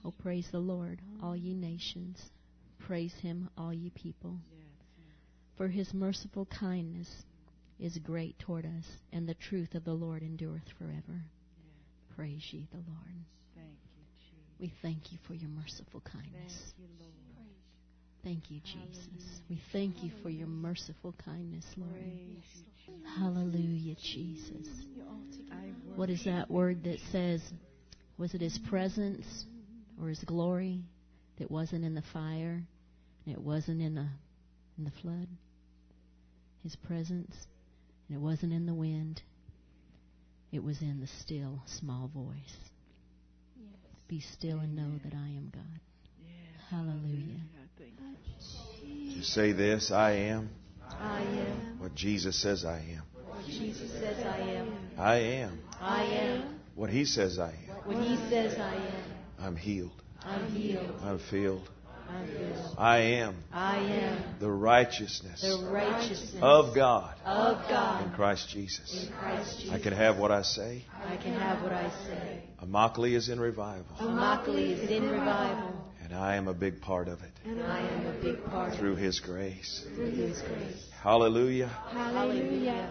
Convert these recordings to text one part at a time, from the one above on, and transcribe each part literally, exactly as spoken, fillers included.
Oh, praise the Lord, all ye nations. Praise Him, all ye people. For His merciful kindness is great toward us, and the truth of the Lord endureth forever. Praise ye the Lord. Thank you, Jesus. We thank you for your merciful kindness. Thank you, Lord. Thank you, Jesus. We thank you for your merciful kindness, Lord. Praise you, Jesus. Hallelujah, Jesus. I What is that word that says, was it His presence or His glory that wasn't in the fire and it wasn't in the in the flood? His presence, and it wasn't in the wind. It was in the still, small voice. Yes. Be still and know that I am God. Yes. Hallelujah. Thank you. To say this, I am I am what Jesus says I am. what Jesus says I am. I am I am what He says I am. what He says I am. I'm healed. I'm healed. I'm filled. I'm filled. I am I am the righteousness the righteousness of God of in God Christ Jesus. in Christ Jesus. I can have what I say. I can have what I say. Immokalee is in revival, Immokalee is in revival, and I am a big part of it and I am a big part of through His grace. it through His grace. Hallelujah. Hallelujah.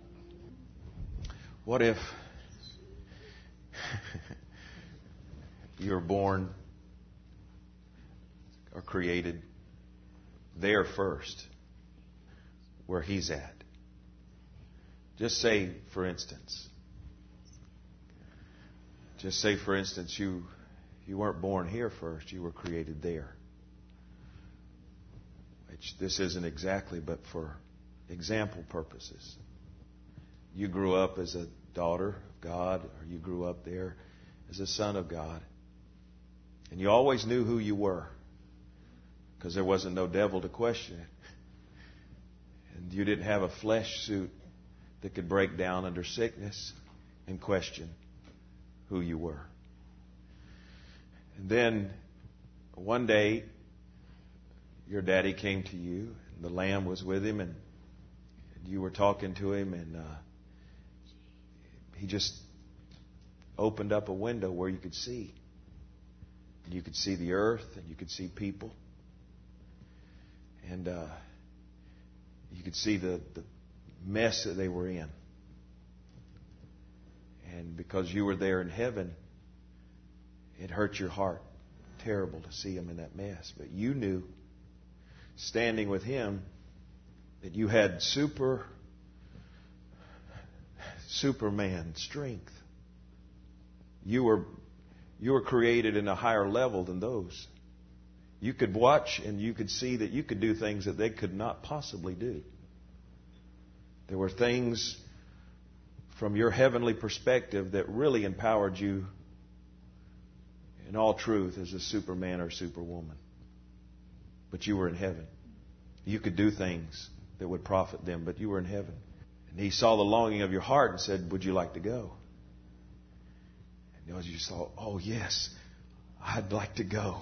What if you were born or created there first, where He's at? Just say, for instance, just say, for instance, you you weren't born here first, you were created there. Which this isn't exactly, but for example purposes. You grew up as a daughter of God, or you grew up there as a son of God. And you always knew who you were, because there wasn't no devil to question it. And you didn't have a flesh suit that could break down under sickness and question who you were. And then one day, your daddy came to you, and the lamb was with him, and, and you were talking to him, and uh, he just opened up a window where you could see. And you could see the earth, and you could see people. And uh, you could see the, the mess that they were in. And because you were there in heaven, it hurt your heart terrible to see them in that mess. But you knew, standing with Him, that you had super, Superman strength. You were, you were created in a higher level than those. You could watch and you could see that you could do things that they could not possibly do. There were things from your heavenly perspective that really empowered you in all truth as a Superman or Superwoman. But you were in heaven. You could do things that would profit them, but you were in heaven. And He saw the longing of your heart and said, would you like to go? And you just thought, oh yes, I'd like to go.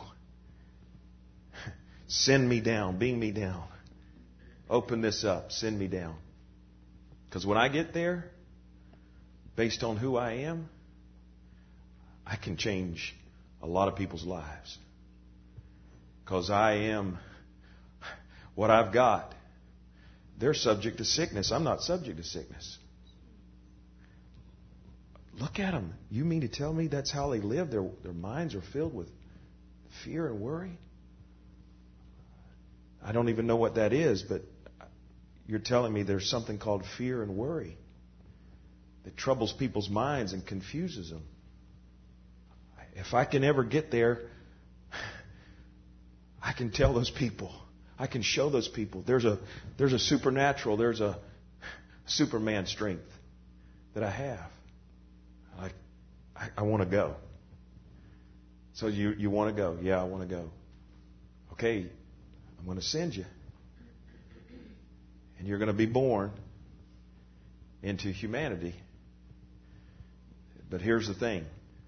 Send me down, beam me down. Open this up, send me down. Because when I get there, based on who I am, I can change a lot of people's lives. Because I am what I've got. They're subject to sickness. I'm not subject to sickness. Look at them. You mean to tell me that's how they live? Their, their minds are filled with fear and worry? I don't even know what that is, but you're telling me there's something called fear and worry that troubles people's minds and confuses them. If I can ever get there, I can tell those people, I can show those people there's a there's a supernatural, there's a Superman strength that I have. Like, I, I want to go. So you, you want to go? Yeah, I want to go. Okay, I'm going to send you. And you're going to be born into humanity. But here's the thing.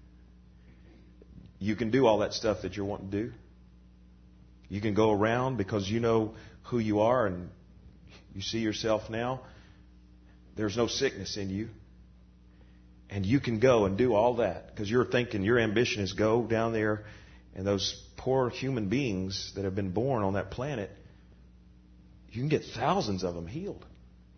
You can do all that stuff that you're wanting to do. You can go around because you know who you are and you see yourself now. There's no sickness in you. And you can go and do all that because you're thinking your ambition is go down there And those poor human beings that have been born on that planet, you can get thousands of them healed.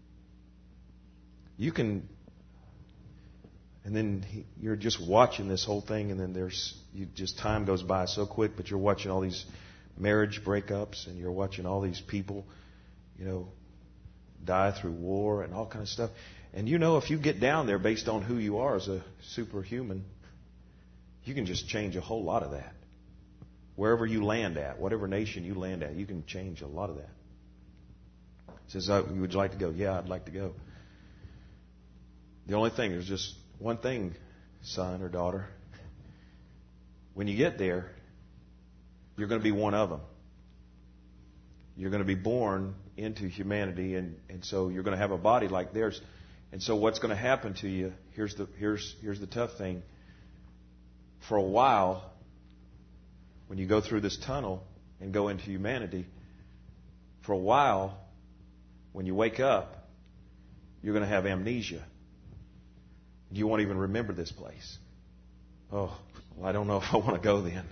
You can, and then he, you're just watching this whole thing, and then there's, you just time goes by so quick, but you're watching all these marriage breakups, and you're watching all these people, you know, die through war and all kind of stuff. And you know, if you get down there based on who you are as a superhuman, you can just change a whole lot of that. Wherever you land at, whatever nation you land at, you can change a lot of that. He says, oh, would you like to go? Yeah, I'd like to go. The only thing, there's just one thing, son or daughter. When you get there, you're going to be one of them. You're going to be born into humanity, and, and so you're going to have a body like theirs. And so what's going to happen to you, here's the, here's, here's the tough thing. For a while, when you go through this tunnel and go into humanity, for a while, when you wake up, you're going to have amnesia. You won't even remember this place. Oh, well, I don't know if I want to go then.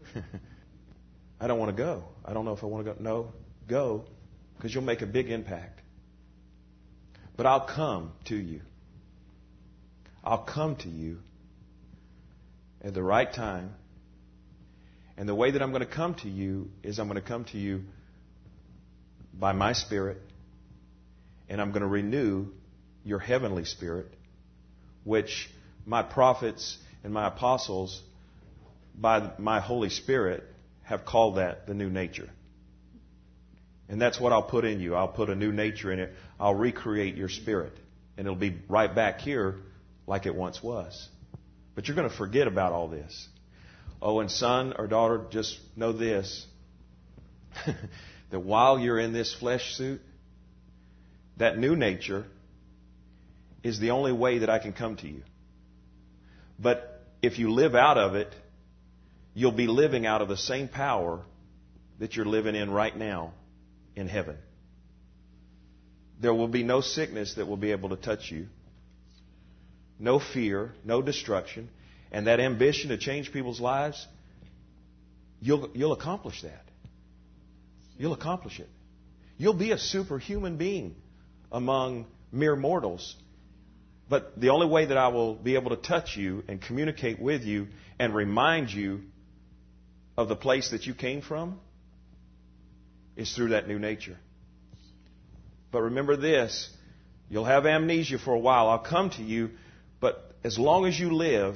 I don't want to go. I don't know if I want to go. No, go, because you'll make a big impact. But I'll come to you. I'll come to you at the right time. And the way that I'm going to come to you is I'm going to come to you by my Spirit, and I'm going to renew your heavenly spirit, which my prophets and my apostles, by my Holy Spirit, have called that the new nature. And that's what I'll put in you. I'll put a new nature in it. I'll recreate your spirit. And it'll be right back here like it once was. But you're going to forget about all this. Oh, and son or daughter, just know this. That while you're in this flesh suit, that new nature is the only way that I can come to you. But if you live out of it, you'll be living out of the same power that you're living in right now in heaven. There will be no sickness that will be able to touch you. No fear, no destruction. And that ambition to change people's lives, you'll, you'll accomplish that. You'll accomplish it. You'll be a superhuman being among mere mortals. But the only way that I will be able to touch you and communicate with you and remind you of the place that you came from is through that new nature. But remember this, you'll have amnesia for a while. I'll come to you, but as long as you live,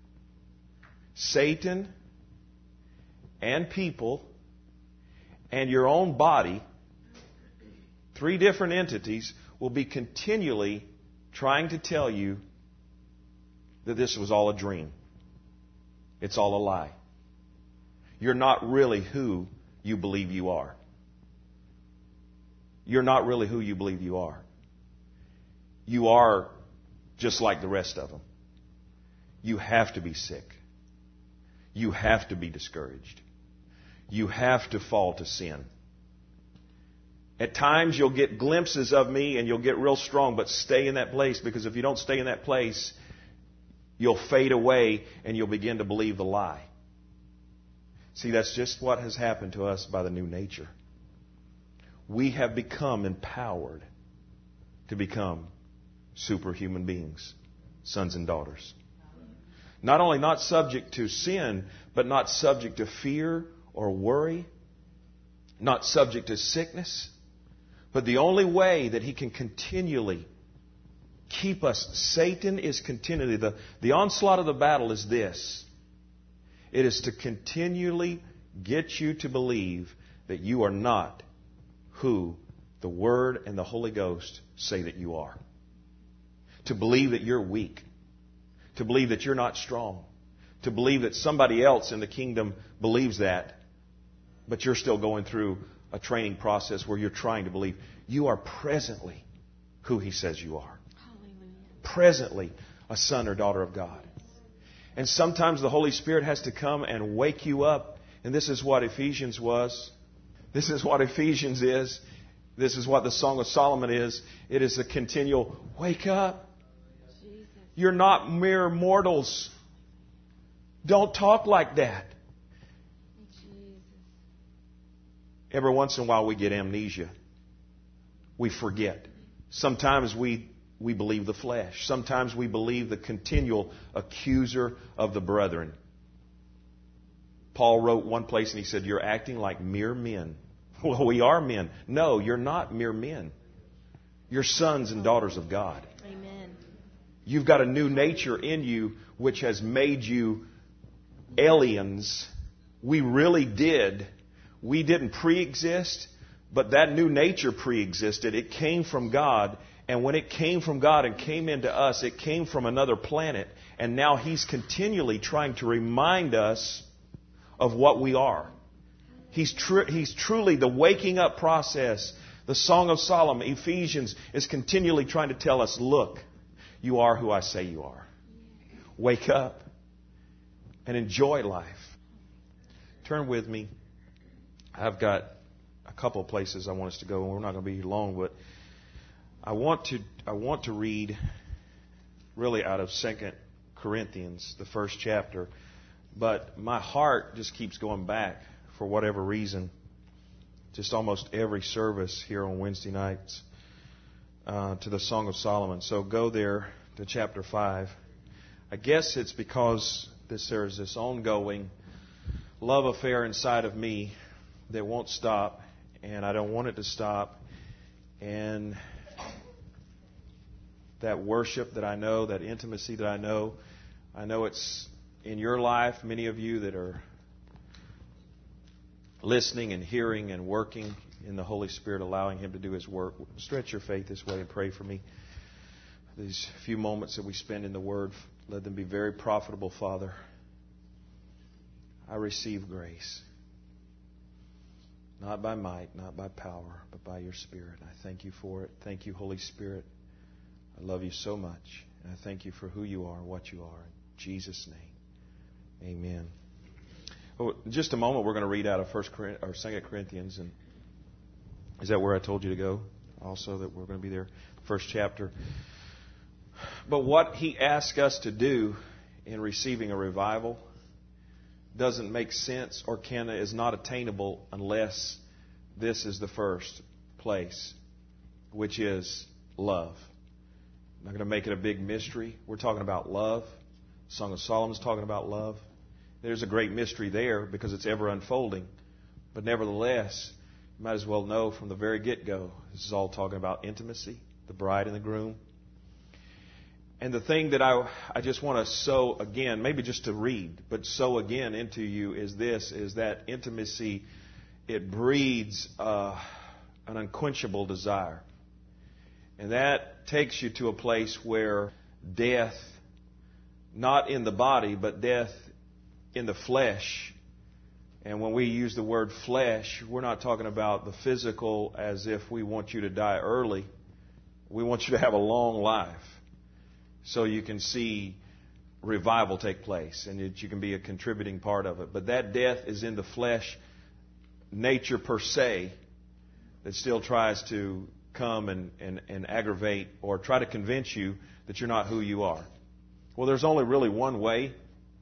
Satan and people and your own body, three different entities, will be continually trying to tell you that this was all a dream. It's all a lie. You're not really who you believe you are. You're not really who you believe you are. You are just like the rest of them. You have to be sick. You have to be discouraged. You have to fall to sin. At times you'll get glimpses of me and you'll get real strong, but stay in that place, because if you don't stay in that place, you'll fade away and you'll begin to believe the lie. See, that's just what has happened to us by the new nature. We have become empowered to become superhuman beings, sons and daughters. Not only not subject to sin, but not subject to fear or worry, not subject to sickness. But the only way that he can continually keep us, Satan is continually, the, the onslaught of the battle is this. It is to continually get you to believe that you are not who the Word and the Holy Ghost say that you are. To believe that you're weak. To believe that you're not strong. To believe that somebody else in the kingdom believes that, but you're still going through a training process where you're trying to believe. You are presently who He says you are. Hallelujah. Presently a son or daughter of God. And sometimes the Holy Spirit has to come and wake you up. And this is what Ephesians was. This is what Ephesians is. This is what the Song of Solomon is. It is a continual wake up. Jesus. You're not mere mortals. Don't talk like that. Every once in a while we get amnesia. We forget. Sometimes we, we believe the flesh. Sometimes we believe the continual accuser of the brethren. Paul wrote one place and he said, you're acting like mere men. Well, we are men. No, you're not mere men. You're sons and daughters of God. Amen. You've got a new nature in you which has made you aliens. We really did. We didn't pre-exist, but that new nature pre-existed. It came from God. And when it came from God and came into us, it came from another planet. And now He's continually trying to remind us of what we are. He's, tr- he's truly the waking up process. The Song of Solomon, Ephesians, is continually trying to tell us, look, you are who I say you are. Wake up and enjoy life. Turn with me. I've got a couple of places I want us to go, and we're not going to be here long, but I want to I want to read really out of Second Corinthians, the first chapter. But my heart just keeps going back for whatever reason. Just almost every service here on Wednesday nights uh, to the Song of Solomon. So go there to chapter five. I guess it's because this, there's this ongoing love affair inside of me that won't stop, and I don't want it to stop. And that worship that I know, that intimacy that I know, I know it's in your life, many of you that are listening and hearing and working in the Holy Spirit, allowing Him to do His work. Stretch your faith this way and pray for me. These few moments that we spend in the Word, let them be very profitable, Father. I receive grace. Not by might, not by power, but by your Spirit. I thank you for it. Thank you, Holy Spirit. I love you so much. And I thank you for who you are, what you are. In Jesus' name, amen. Oh, in just a moment, we're going to read out of First or Second Corinthians. And is that where I told you to go? Also, that we're going to be there, first chapter. But what he asks us to do in receiving a revival doesn't make sense or can is not attainable unless this is the first place, which is love. I'm not going to make it a big mystery. We're talking about love. The Song of Solomon's talking about love. There's a great mystery there because it's ever unfolding. But nevertheless, you might as well know from the very get-go, this is all talking about intimacy, the bride and the groom. And the thing that I, I just want to sow again, maybe just to read, but sow again into you is this, is that intimacy, it breeds uh, an unquenchable desire. And that takes you to a place where death, not in the body, but death in the flesh. And when we use the word flesh, we're not talking about the physical as if we want you to die early. We want you to have a long life so you can see revival take place and that you can be a contributing part of it. But that death is in the flesh nature per se that still tries to come and, and, and aggravate or try to convince you that you're not who you are. Well, there's only really one way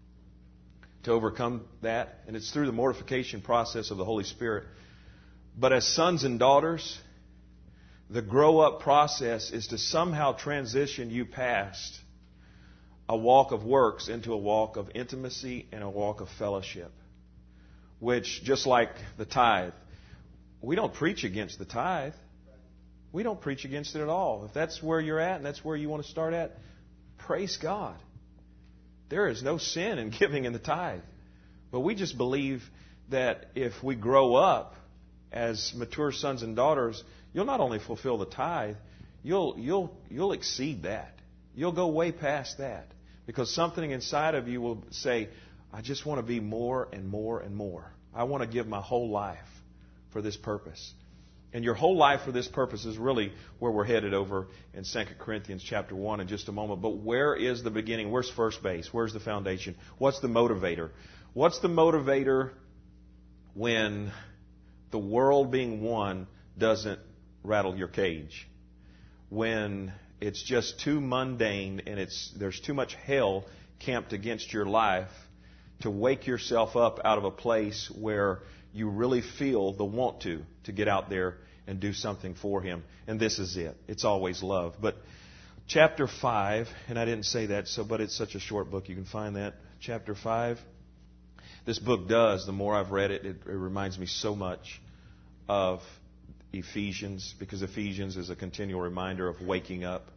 to overcome that, and it's through the mortification process of the Holy Spirit. But as sons and daughters, the grow-up process is to somehow transition you past a walk of works into a walk of intimacy and a walk of fellowship. Which, just like the tithe, we don't preach against the tithe. We don't preach against it at all. If that's where you're at and that's where you want to start at, praise God. There is no sin in giving in the tithe. But we just believe that if we grow up as mature sons and daughters, you'll not only fulfill the tithe, you'll you'll you'll exceed that. You'll go way past that. Because something inside of you will say, I just want to be more and more and more. I want to give my whole life for this purpose. And your whole life for this purpose is really where we're headed over in Second Corinthians chapter one in just a moment. But where is the beginning? Where's first base? Where's the foundation? What's the motivator? What's the motivator when the world being won doesn't rattle your cage? When it's just too mundane and it's there's too much hell camped against your life to wake yourself up out of a place where you really feel the want to, to get out there and do something for Him. And this is it. It's always love. But chapter five, and I didn't say that, so but it's such a short book, you can find that. Chapter five. This book does, the more I've read it, it, it reminds me so much of Ephesians, because Ephesians is a continual reminder of waking up.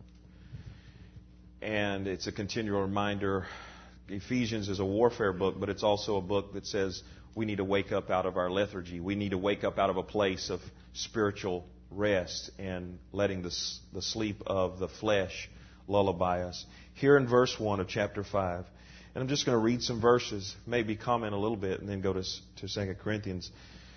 And it's a continual reminder. Ephesians is a warfare book, but it's also a book that says we need to wake up out of our lethargy. We need to wake up out of a place of spiritual rest and letting the, the sleep of the flesh lullaby us. Here in verse one of chapter five, and I'm just going to read some verses, maybe comment a little bit, and then go to, to Second Corinthians.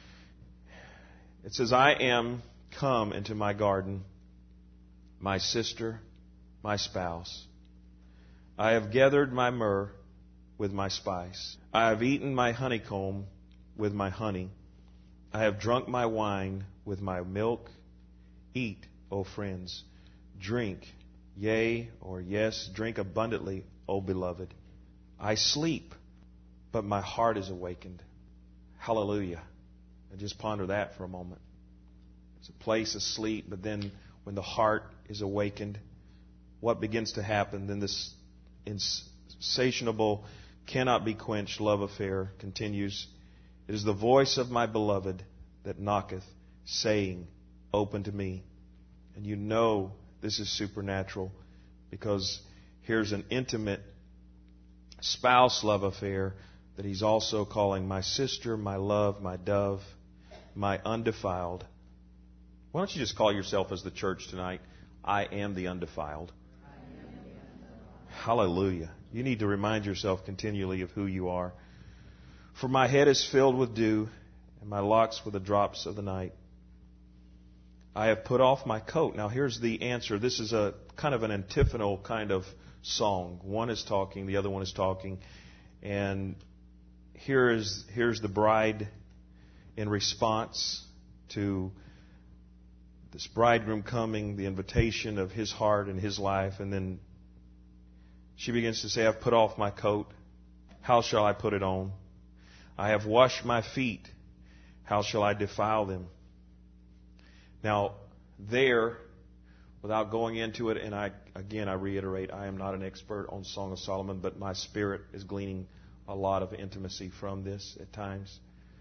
It says, I am come into my garden, my sister, my spouse. I have gathered my myrrh with my spice. I have eaten my honeycomb with my honey. I have drunk my wine with my milk. Eat, O friends. Drink, yea, or yes, drink abundantly, O beloved. I sleep, but my heart is awakened. Hallelujah. And just ponder that for a moment. It's a place of sleep, but then when the heart is awakened, what begins to happen? Then this insatiable, cannot be quenched love affair continues. It is the voice of my beloved that knocketh, saying, open to me. And you know this is supernatural, because here's an intimate spouse love affair that He's also calling my sister, my love, my dove, my undefiled. Why don't you just call yourself as the church tonight, I am the undefiled. Hallelujah. You need to remind yourself continually of who you are. For my head is filled with dew, and my locks with the drops of the night. I have put off my coat. Now here's the answer. This is a kind of an antiphonal kind of song. One is talking, the other one is talking. And here is here's the bride in response to this bridegroom coming, the invitation of his heart and his life. And then she begins to say, I've put off my coat. How shall I put it on? I have washed my feet. How shall I defile them? Now, there, without going into it, and I again, I reiterate, I am not an expert on Song of Solomon, but my spirit is gleaning a lot of intimacy from this at times.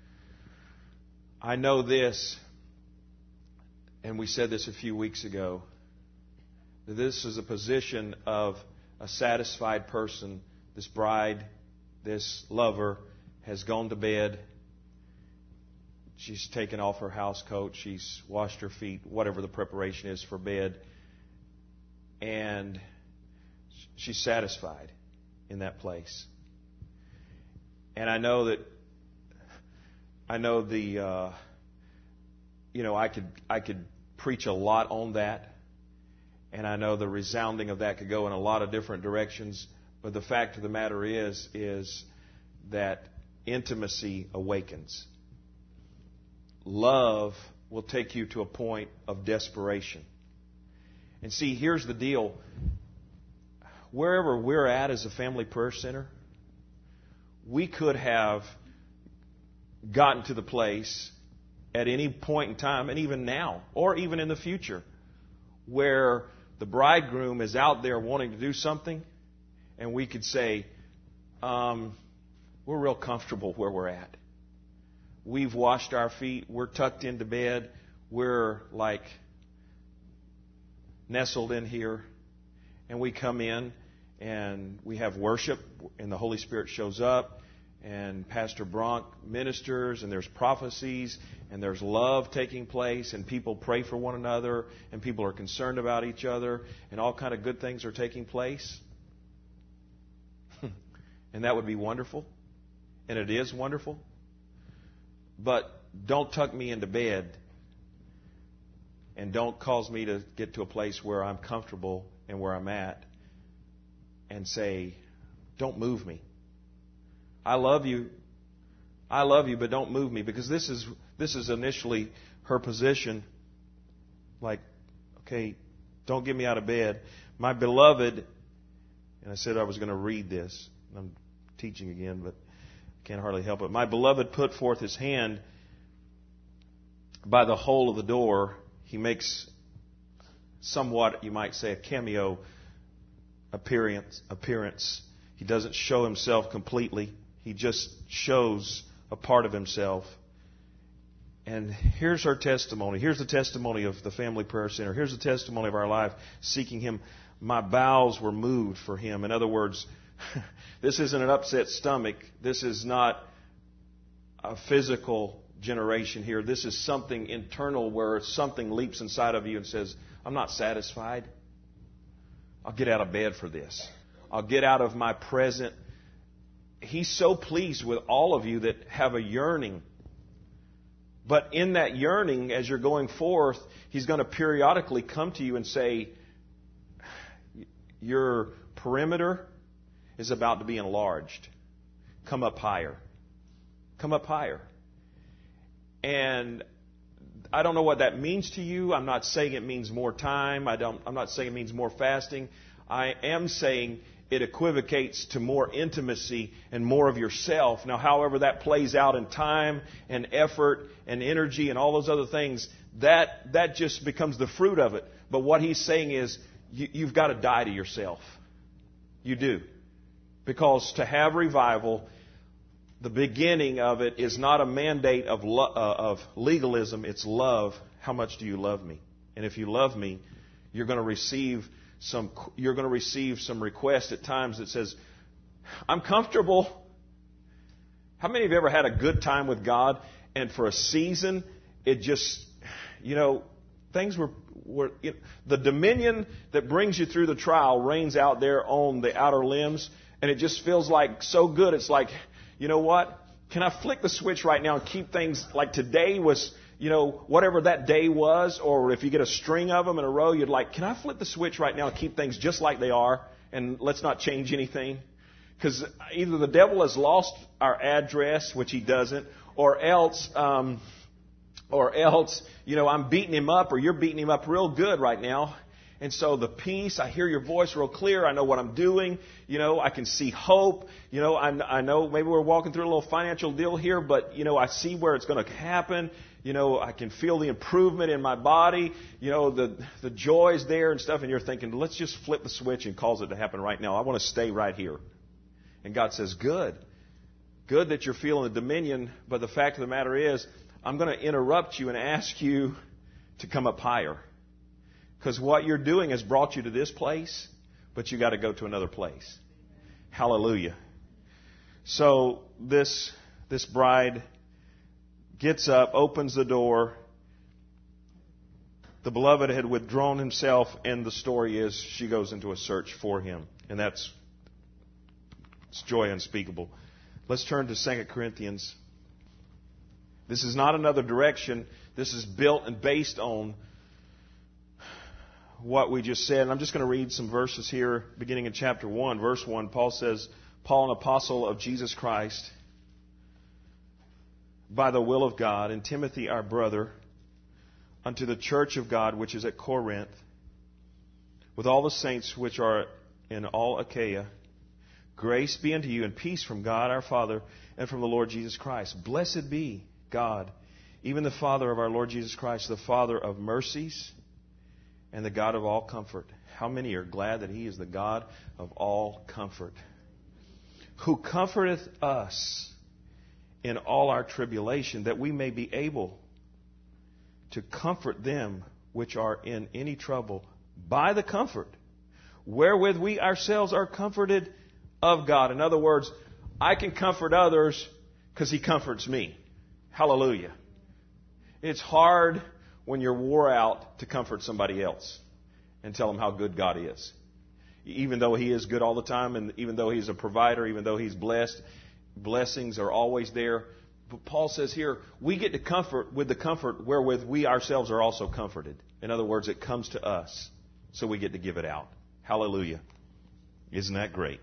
I know this, and we said this a few weeks ago, that this is a position of a satisfied person. This bride, this lover, has gone to bed. She's taken off her house coat. She's washed her feet, whatever the preparation is for bed. And she's satisfied in that place. And I know that, I know the, uh, you know, I could, I could preach a lot on that. And I know the resounding of that could go in a lot of different directions. But the fact of the matter is, is that intimacy awakens. Love will take you to a point of desperation. And see, here's the deal. Wherever we're at as a family prayer center, we could have gotten to the place at any point in time, and even now, or even in the future, where the bridegroom is out there wanting to do something, and we could say, um, we're real comfortable where we're at. We've washed our feet. We're tucked into bed. We're like nestled in here. And we come in and we have worship, and the Holy Spirit shows up, and Pastor Bronk ministers, and there's prophecies, and there's love taking place, and people pray for one another, and people are concerned about each other, and all kind of good things are taking place. And that would be wonderful. And it is wonderful. But don't tuck me into bed, and don't cause me to get to a place where I'm comfortable and where I'm at, and say, don't move me. I love you. I love you, but don't move me. Because this is this is initially her position. Like, okay, don't get me out of bed. My beloved, and I said I was going to read this. I'm teaching again, but Can't hardly help it. My beloved put forth his hand by the hole of the door. He makes somewhat, you might say, a cameo appearance. appearance. He doesn't show himself completely. He just shows a part of himself. And here's our testimony. Here's the testimony of the Family Prayer Center. Here's the testimony of our life seeking Him. My bowels were moved for Him. In other words, this isn't an upset stomach. This is not a physical generation here. This is something internal where something leaps inside of you and says, I'm not satisfied. I'll get out of bed for this. I'll get out of my present. He's so pleased with all of you that have a yearning. But in that yearning, as you're going forth, He's going to periodically come to you and say, your perimeter is about to be enlarged. Come up higher. Come up higher. And I don't know what that means to you. I'm not saying it means more time. I don't, I'm not saying it means more fasting. I am saying it equivocates to more intimacy and more of yourself. Now, however that plays out in time and effort and energy and all those other things, that that just becomes the fruit of it. But what He's saying is, you, you've got to die to yourself. You do. Because to have revival, the beginning of it is not a mandate of lo- uh, of legalism. It's love. How much do you love me? And if you love me, you're going to receive some. You're going to receive some request at times that says, "I'm comfortable." How many of you ever had a good time with God, and for a season, it just, you know, things were. were you know, the dominion that brings you through the trial reigns out there on the outer limbs, and it just feels like so good. It's like, you know what? Can I flick the switch right now and keep things like today was, you know, whatever that day was, or if you get a string of them in a row, you'd like, can I flip the switch right now and keep things just like they are, and let's not change anything? Because either the devil has lost our address, which he doesn't, or else, um, or else, you know, I'm beating him up, or you're beating him up real good right now. And so the peace, I hear your voice real clear. I know what I'm doing. You know, I can see hope. You know, I, I know maybe we're walking through a little financial deal here, but, you know, I see where it's going to happen. You know, I can feel the improvement in my body. You know, the the joy is there and stuff. And you're thinking, let's just flip the switch and cause it to happen right now. I want to stay right here. And God says, good. Good that you're feeling the dominion. But the fact of the matter is, I'm going to interrupt you and ask you to come up higher. Because what you're doing has brought you to this place, but you got to go to another place. Hallelujah. So this this bride gets up, opens the door. The beloved had withdrawn himself, and the story is she goes into a search for him. And that's it's joy unspeakable. Let's turn to Second Corinthians. This is not another direction. This is built and based on what we just said. And I'm just going to read some verses here, beginning in chapter one. Verse one, Paul says, Paul, an apostle of Jesus Christ, by the will of God, and Timothy, our brother, unto the church of God which is at Corinth, with all the saints which are in all Achaia, grace be unto you and peace from God our Father and from the Lord Jesus Christ. Blessed be God, even the Father of our Lord Jesus Christ, the Father of mercies and the God of all comfort. How many are glad that He is the God of all comfort, who comforteth us in all our tribulation, that we may be able to comfort them which are in any trouble by the comfort wherewith we ourselves are comforted of God. In other words, I can comfort others because He comforts me. Hallelujah. It's hard when you're wore out to comfort somebody else and tell them how good God is. Even though He is good all the time, and even though He's a provider, even though He's blessed, blessings are always there. But Paul says here, we get to comfort with the comfort wherewith we ourselves are also comforted. In other words, it comes to us, so we get to give it out. Hallelujah. Isn't that great?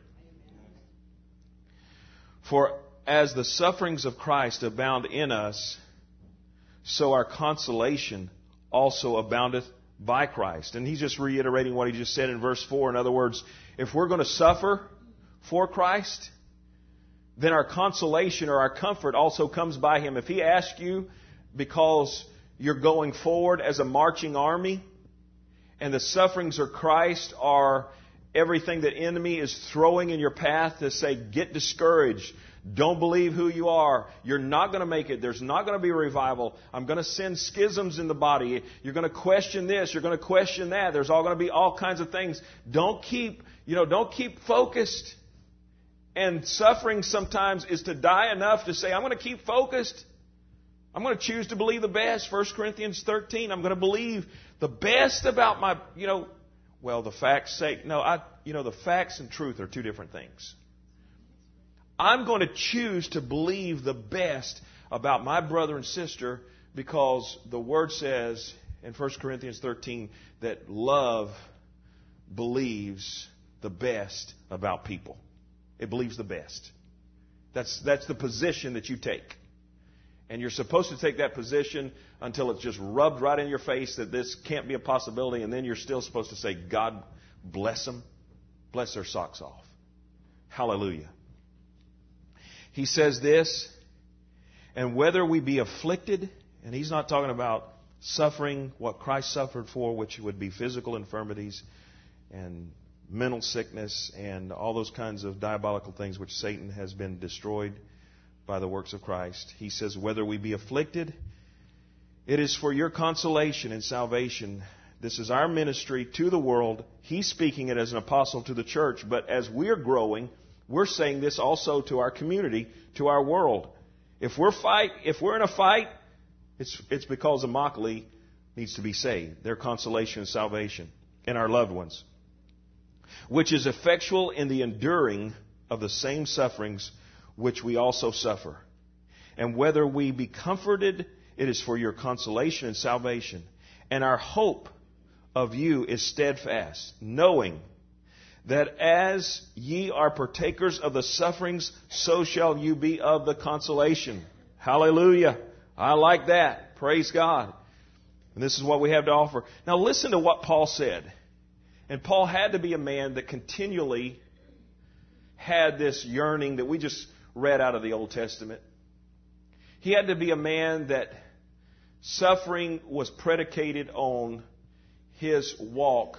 For as the sufferings of Christ abound in us, so our consolation also aboundeth by Christ. And he's just reiterating what he just said in verse four. In other words, if we're going to suffer for Christ, then our consolation or our comfort also comes by Him. If He asks you because you're going forward as a marching army and the sufferings of Christ are everything that enemy is throwing in your path to say, get discouraged. Don't believe who you are. You're not going to make it. There's not going to be a revival. I'm going to send schisms in the body. You're going to question this. You're going to question that. There's all going to be all kinds of things. Don't keep, you know, don't keep focused. And suffering sometimes is to die enough to say, I'm going to keep focused. I'm going to choose to believe the best. First Corinthians thirteen. I'm going to believe the best about my, you know, well, the facts say, no, I, you know, the facts and truth are two different things. I'm going to choose to believe the best about my brother and sister because the Word says in First Corinthians thirteen that love believes the best about people. It believes the best. That's, that's the position that you take. And you're supposed to take that position until it's just rubbed right in your face that this can't be a possibility. And then you're still supposed to say, God bless them. Bless their socks off. Hallelujah. He says this, and whether we be afflicted, and he's not talking about suffering what Christ suffered for, which would be physical infirmities and mental sickness and all those kinds of diabolical things which Satan has been destroyed by the works of Christ. He says, whether we be afflicted, it is for your consolation and salvation. This is our ministry to the world. He's speaking it as an apostle to the church, but as we're growing, we're saying this also to our community, to our world. If we're fight, if we're in a fight, it's it's because Immokalee needs to be saved. Their consolation and salvation, and our loved ones, which is effectual in the enduring of the same sufferings which we also suffer. And whether we be comforted, it is for your consolation and salvation. And our hope of you is steadfast, knowing that as ye are partakers of the sufferings, so shall you be of the consolation. Hallelujah. I like that. Praise God. And this is what we have to offer. Now listen to what Paul said. And Paul had to be a man that continually had this yearning that we just read out of the Old Testament. He had to be a man that suffering was predicated on his walk.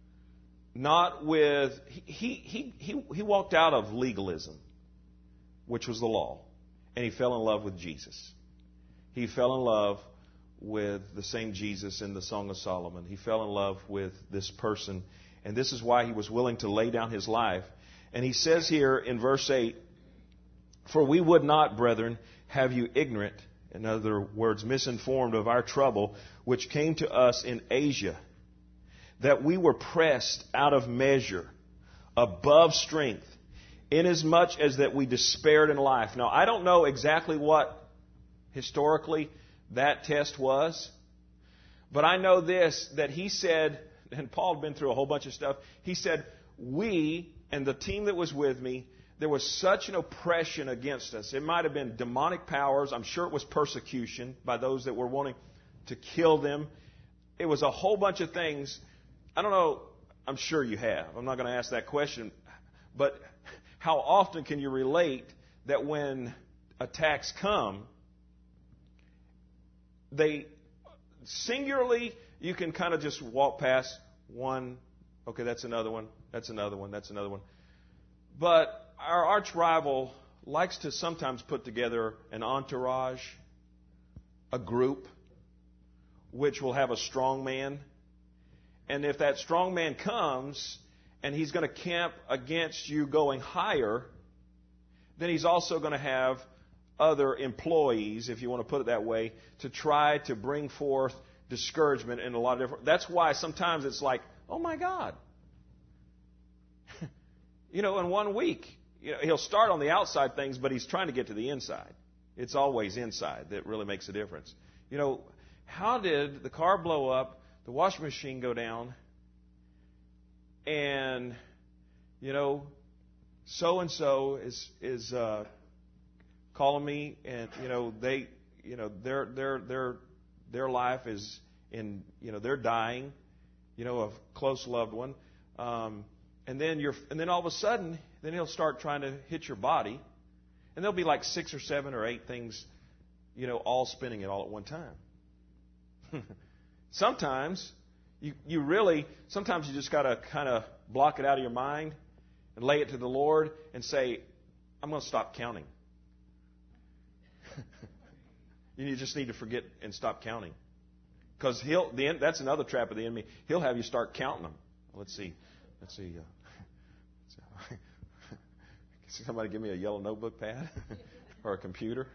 Not with, he, he, he, he walked out of legalism, which was the law, and he fell in love with Jesus. He fell in love with the same Jesus in the Song of Solomon. He fell in love with this person, and this is why he was willing to lay down his life. And he says here in verse eight, for we would not, brethren, have you ignorant, in other words, misinformed of our trouble, which came to us in Asia, that we were pressed out of measure, above strength, inasmuch as that we despaired in life. Now, I don't know exactly what historically that test was, but I know this, that he said, and Paul had been through a whole bunch of stuff, he said, we and the team that was with me, there was such an oppression against us. It might have been demonic powers. I'm sure it was persecution by those that were wanting to kill them. It was a whole bunch of things. I don't know, I'm sure you have. I'm not going to ask that question. But how often can you relate that when attacks come, they singularly, you can kind of just walk past one, okay, that's another one, that's another one, that's another one. But our arch rival likes to sometimes put together an entourage, a group, which will have a strong man. And if that strong man comes and he's going to camp against you going higher, then he's also going to have other employees, if you want to put it that way, to try to bring forth discouragement in a lot of different... That's why sometimes it's like, oh my God. You know, in one week, you know, he'll start on the outside things, but he's trying to get to the inside. It's always inside that really makes a difference. You know, how did the car blow up, the washing machine go down, and, you know, so-and-so is is uh, calling me, and, you know, they, you know, their their their their life is in, you know, they're dying, you know, a close loved one. Um, and then you're, and then all of a sudden, then he'll start trying to hit your body, And there'll be like six or seven or eight things, you know, all spinning it all at one time. Sometimes you, you really, sometimes you just got to kind of block it out of your mind and lay it to the Lord and say, I'm going to stop counting. You just need to forget and stop counting. Because he'll, the, that's another trap of the enemy. He'll have you start counting them. Let's see. Let's see. Uh, Can somebody give me a yellow notebook pad or a computer?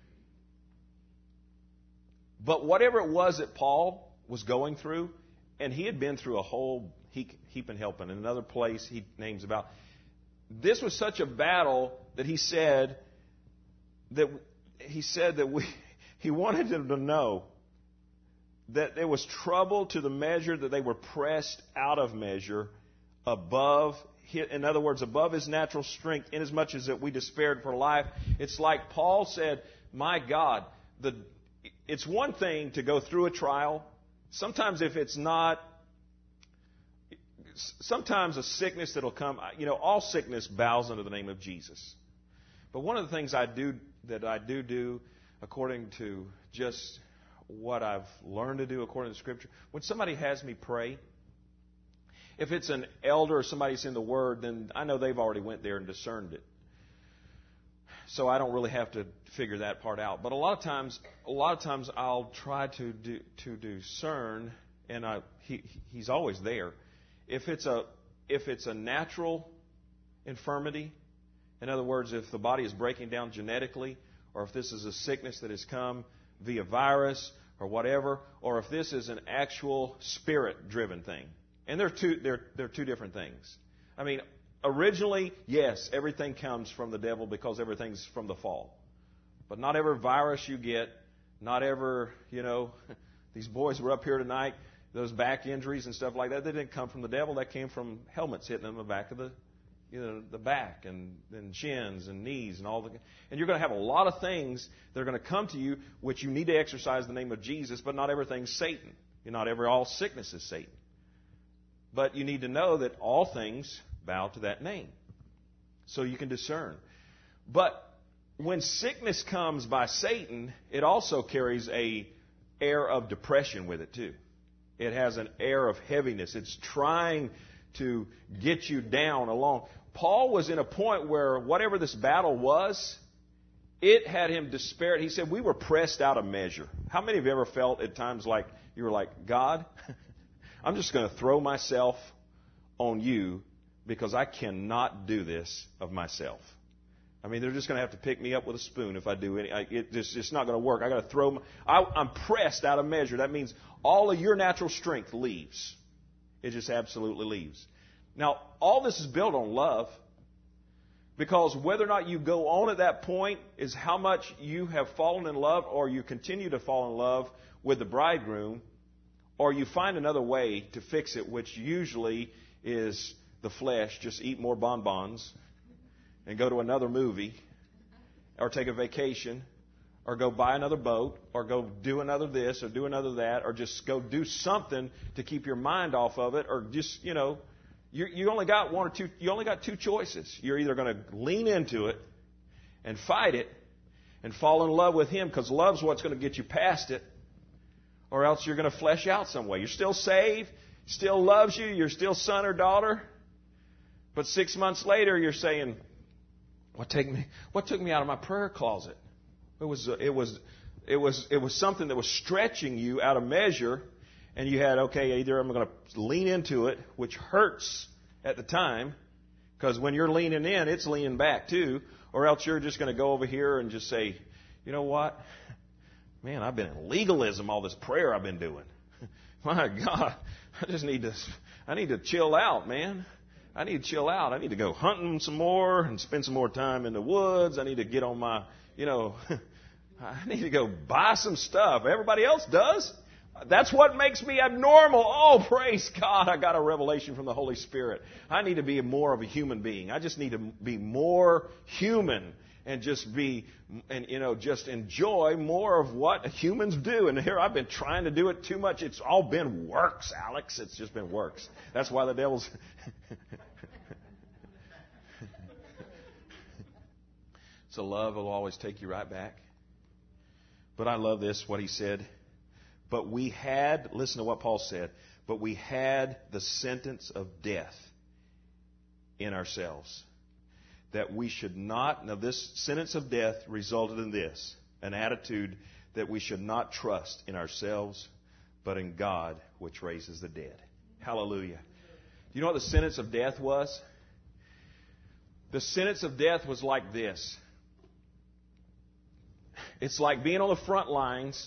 But whatever it was that Paul was going through, and he had been through a whole heap, heap and helping. In another place he names about, this was such a battle that he said that he said that we he wanted them to know that there was trouble to the measure that they were pressed out of measure above, in other words, above his natural strength, inasmuch as that we despaired for life. It's like Paul said, my God, the it's one thing to go through a trial. Sometimes if it's not, sometimes a sickness that'll come, you know, all sickness bows under the name of Jesus. But one of the things I do, that I do do, according to just what I've learned to do according to Scripture, when somebody has me pray, if it's an elder or somebody that's in the Word, then I know they've already went there and discerned it. So I don't really have to figure that part out. But a lot of times, a lot of times I'll try to do, to discern, and I, he, he's always there. If it's a if it's a natural infirmity, in other words, if the body is breaking down genetically, or if this is a sickness that has come via virus or whatever, or if this is an actual spirit-driven thing, and they're two they're they're two different things. I mean, originally, yes, everything comes from the devil because everything's from the fall. But not every virus you get, not ever, you know, these boys were up here tonight, those back injuries and stuff like that, they didn't come from the devil. That came from helmets hitting them in the back of the, you know, the back and, and shins and knees and all the. And you're going to have a lot of things that are going to come to you, which you need to exercise the name of Jesus. But not everything's Satan. You're not every all sickness is Satan. But you need to know that all things bow to that name, so you can discern. But when sickness comes by Satan, it also carries a air of depression with it too. It has an air of heaviness. It's trying to get you down along. Paul was in a point where whatever this battle was, it had him despaired. He said, we were pressed out of measure. How many of you ever felt at times like you were like, God, I'm just going to throw myself on you because I cannot do this of myself. I mean, they're just going to have to pick me up with a spoon if I do any. I, it just, it's not going to work. I got to throw. My, I, I'm pressed out of measure. That means all of your natural strength leaves. It just absolutely leaves. Now, all this is built on love, because whether or not you go on at that point is how much you have fallen in love, or you continue to fall in love with the bridegroom, or you find another way to fix it, which usually is the flesh. Just eat more bonbons and go to another movie, or take a vacation, or go buy another boat, or go do another this, or do another that, or just go do something to keep your mind off of it, or just, you know, you you only got one or two, you only got two choices. You're either going to lean into it and fight it and fall in love with Him, because love's what's going to get you past it, or else you're going to flesh out some way. You're still saved, still loves you, you're still son or daughter, but six months later you're saying, What take me? What took me out of my prayer closet? It was it was it was it was something that was stretching you out of measure, and you had, okay, either I'm going to lean into it, which hurts at the time, because when you're leaning in, it's leaning back too, or else you're just going to go over here and just say, you know what, man, I've been in legalism all this prayer I've been doing. My God, I just need to I need to chill out, man. I need to chill out. I need to go hunting some more and spend some more time in the woods. I need to get on my, you know, I need to go buy some stuff. Everybody else does. That's what makes me abnormal. Oh, praise God. I got a revelation from the Holy Spirit. I need to be more of a human being. I just need to be more human and just be, and, you know, just enjoy more of what humans do. And here I've been trying to do it too much. It's all been works, Alex. It's just been works. That's why the devil's... So love will always take you right back. But I love this, what he said. But we had, listen to what Paul said, but we had the sentence of death in ourselves. That we should not, now this sentence of death resulted in this, an attitude that we should not trust in ourselves, but in God, which raises the dead. Hallelujah. Do you know what the sentence of death was? The sentence of death was like this. It's like being on the front lines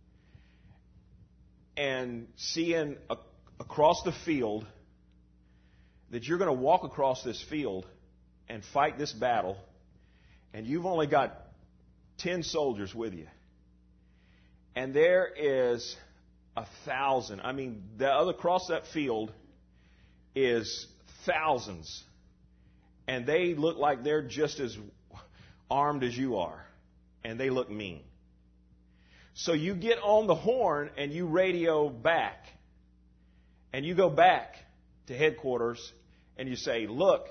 and seeing a, across the field that you're going to walk across this field and fight this battle, and you've only got ten soldiers with you. And there is a thousand. I mean, the other across that field is thousands. And they look like they're just as armed as you are. And they look mean. So you get on the horn and you radio back. And you go back to headquarters and you say, look,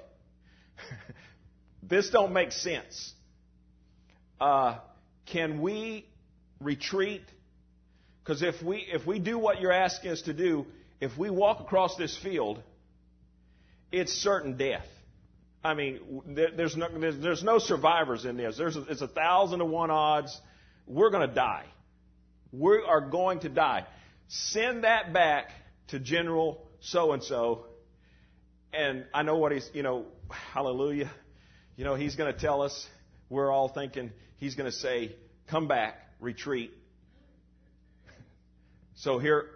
this don't make sense. Uh, can we retreat? Because if we if we do what you're asking us to do, if we walk across this field, it's certain death. I mean, there, there's no there's, there's no survivors in this. There's a, it's a thousand to one odds. We're going to die. We are going to die. Send that back to General so and so. And I know what he's, you know, hallelujah. You know, he's going to tell us. We're all thinking he's going to say, "Come back, retreat." So here,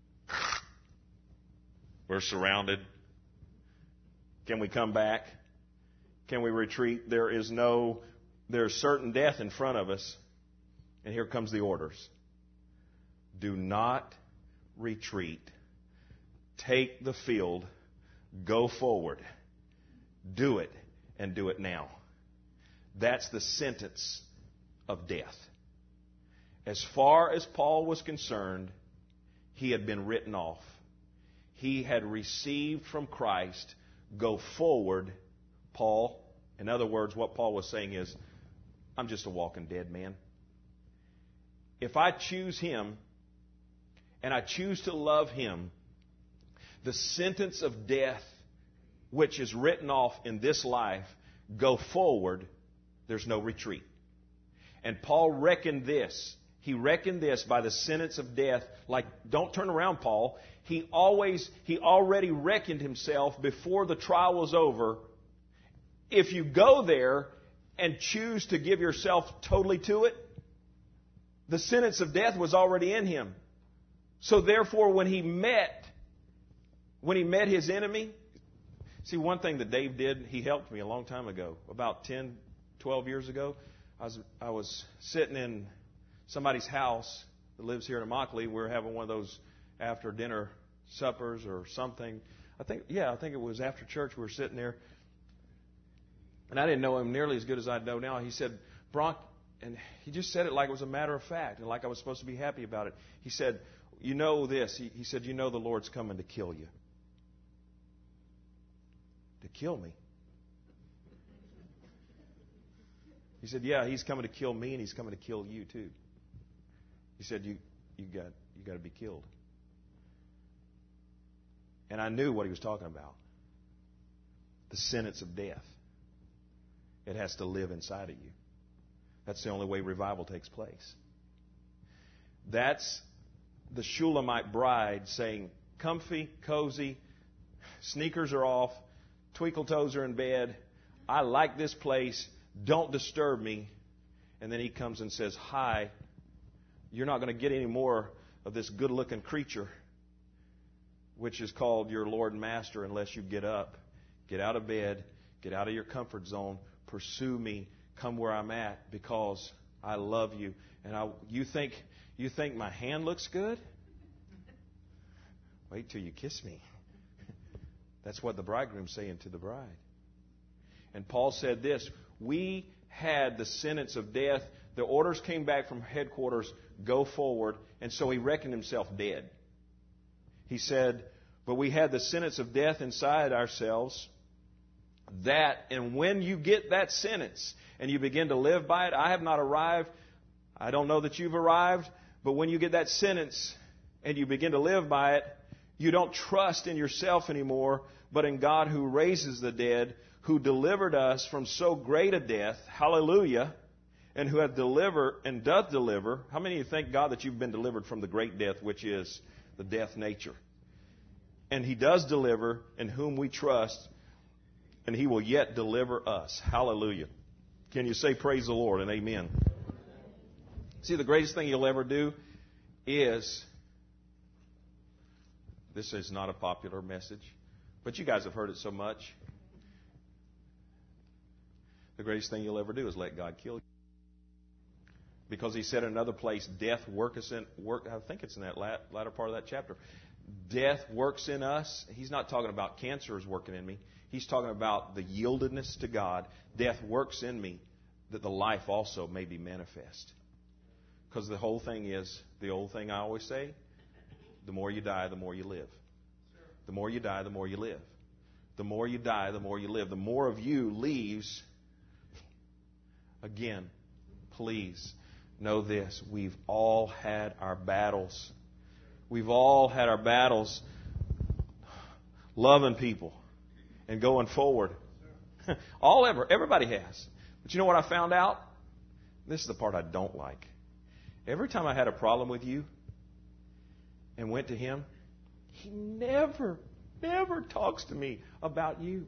we're surrounded. Can we come back? Can we retreat? There is no, there's certain death in front of us. And here comes the orders. Do not retreat. Take the field. Go forward. Do it, and do it now. That's the sentence of death. As far as Paul was concerned, he had been written off. He had received from Christ, go forward, Paul. In other words, what Paul was saying is, I'm just a walking dead man. If I choose him, and I choose to love him, the sentence of death, which is written off in this life, go forward, there's no retreat. And Paul reckoned this. He reckoned this by the sentence of death. Like, don't turn around, Paul. He always, he already reckoned himself before the trial was over. If you go there and choose to give yourself totally to it, the sentence of death was already in him. So therefore, when he met, when he met his enemy, see, one thing that Dave did, he helped me a long time ago, about ten, twelve years ago. I was, I was sitting in somebody's house that lives here in Immokalee. We were having one of those after dinner suppers or something. I think, yeah, I think it was after church. We were sitting there. And I didn't know him nearly as good as I know now. He said, Bronk, and he just said it like it was a matter of fact and like I was supposed to be happy about it. He said, you know this. He, he said, you know the Lord's coming to kill you. To kill me? He said, yeah, he's coming to kill me and he's coming to kill you too. He said, you, you got, you got to be killed. And I knew what he was talking about. The sentence of death. It has to live inside of you. That's the only way revival takes place. That's the Shulamite bride saying, comfy, cozy, sneakers are off, twinkle toes are in bed, I like this place, don't disturb me. And then he comes and says, hi, you're not going to get any more of this good-looking creature, which is called your Lord and Master, unless you get up, get out of bed, get out of your comfort zone, pursue me, come where I'm at, because I love you. And I, you think you think my hand looks good? Wait till you kiss me. That's what the bridegroom's saying to the bride. And Paul said this, we had the sentence of death. The orders came back from headquarters, go forward. And so he reckoned himself dead. He said, but we had the sentence of death inside ourselves, That, and when you get that sentence and you begin to live by it, I have not arrived. I don't know that you've arrived, but when you get that sentence and you begin to live by it, you don't trust in yourself anymore, but in God who raises the dead, who delivered us from so great a death, hallelujah, and who hath delivered and doth deliver. How many of you thank God that you've been delivered from the great death, which is the death nature? And He does deliver, in whom we trust, and He will yet deliver us. Hallelujah. Can you say praise the Lord and amen? See, the greatest thing you'll ever do is, this is not a popular message, but you guys have heard it so much. The greatest thing you'll ever do is let God kill you. Because He said in another place, death worketh in, work, I think it's in that latter part of that chapter. Death works in us. He's not talking about cancer is working in me. He's talking about the yieldedness to God. Death works in me that the life also may be manifest. Because the whole thing is, the old thing I always say, the more you die, the more you live. The more you die, the more you live. The more you die, the more you live. The more of you leaves. Again, please know this. We've all had our battles. We've all had our battles loving people and going forward. All ever. Everybody has. But you know what I found out? This is the part I don't like. Every time I had a problem with you and went to Him, He never, never talks to me about you.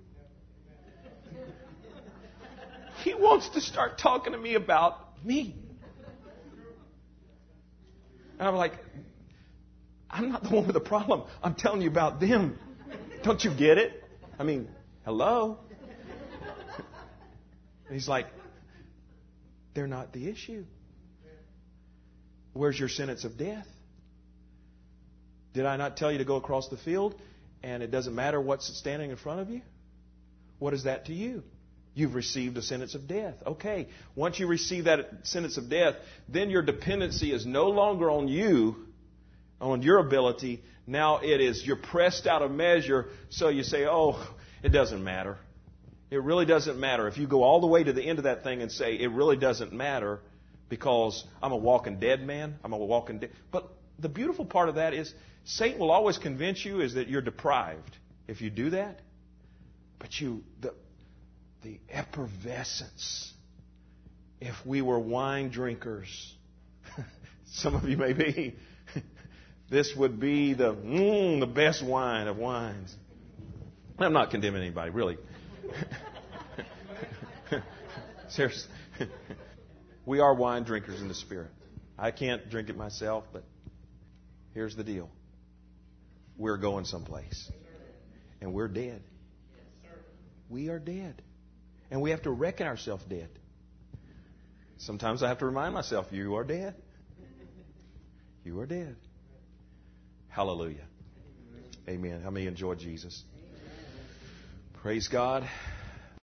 He wants to start talking to me about me. And I'm like, I'm not the one with the problem. I'm telling you about them. Don't you get it? I mean, hello? And He's like, they're not the issue. Where's your sentence of death? Did I not tell you to go across the field and it doesn't matter what's standing in front of you? What is that to you? You've received a sentence of death. Okay, once you receive that sentence of death, then your dependency is no longer on you, on your ability. Now it is, you're pressed out of measure, so you say, oh, it doesn't matter. It really doesn't matter. If you go all the way to the end of that thing and say, it really doesn't matter because I'm a walking dead man, I'm a walking dead. But the beautiful part of that is Satan will always convince you is that you're deprived if you do that. But you, the, the effervescence, if we were wine drinkers, some of you may be, this would be the, mm, the best wine of wines. I'm not condemning anybody, really. Seriously. We are wine drinkers in the Spirit. I can't drink it myself, but here's the deal. We're going someplace. And we're dead. We are dead. And we have to reckon ourselves dead. Sometimes I have to remind myself, you are dead. You are dead. Hallelujah. Amen. How many enjoy Jesus? Praise God.